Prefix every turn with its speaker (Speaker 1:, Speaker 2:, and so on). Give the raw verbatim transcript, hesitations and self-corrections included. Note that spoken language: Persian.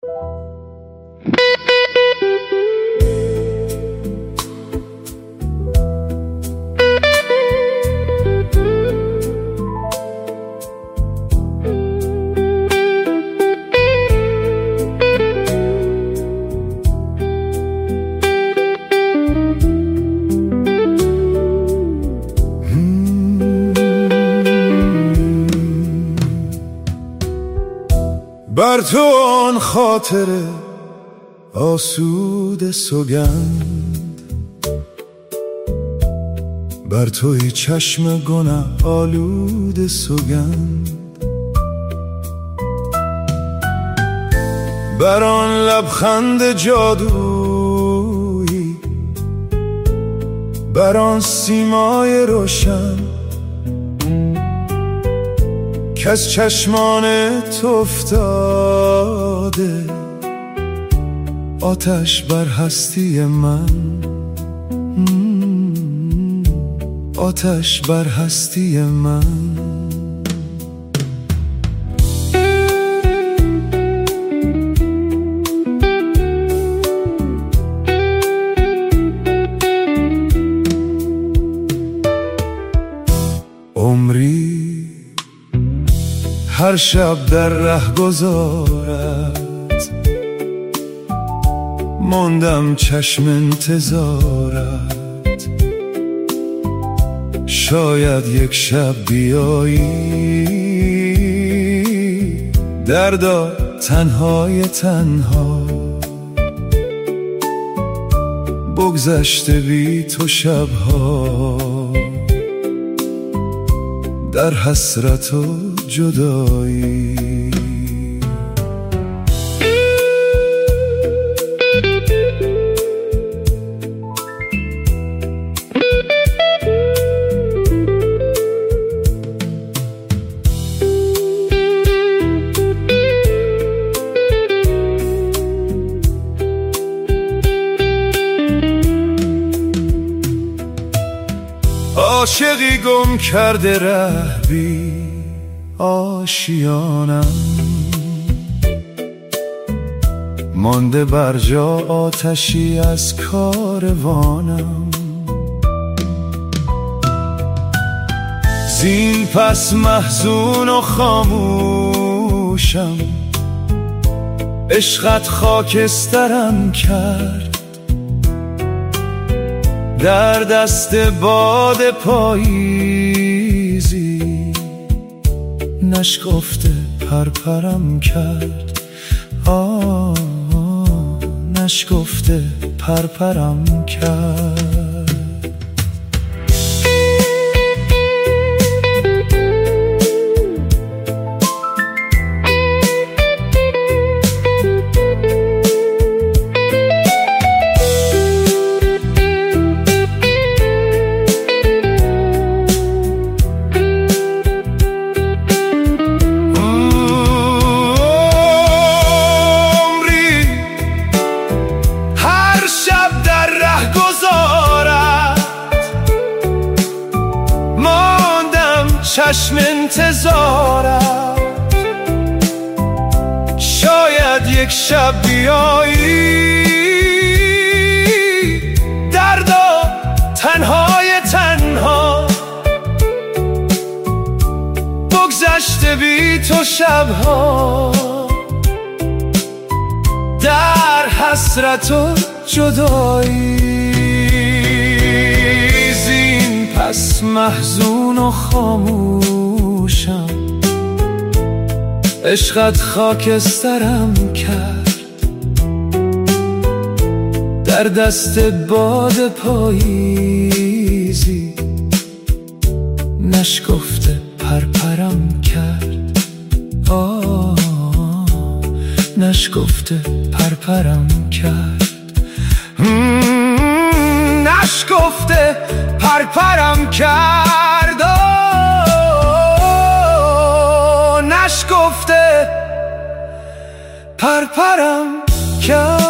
Speaker 1: بر تو آن خاطر آسوده سوگند، بر توی چشم گناه آلوده سوگند، بر آن لبخند جادویی، بر آن سیمای روشن که از چشمان تو افتاده، آتش بر هستی من، آتش بر هستی من. عمری هر شب در ره گذارد، ماندم چشم انتظارت، شاید یک شب بیایی، دردا تنهای تنها، بگذشته بی تو شبها در حسرت و جدایی. عاشقی گم کرده ره بی آشیانم، مانده بر جا آتشی از کاروانم، زین پس محزون و خاموشم، عشقت خاکسترم کرد، در دست باد پاییزی نشکفته پرپرم کرد، آه نشکفته پرپرم کرد. چشم انتظارم، شاید یک شب بیایی، دردا تنهای تنها، بگذشته بی تو شبها در حسرت و جدایی. زین پس محزون و خاموشم، عشقت خاکسترم کرد، در دست باد پاییزی نشکفته پرپرم کرد، آه نشکفته پرپرم کرد، نشکفته پرپرم کرد، نشکفته پرپرم کرد.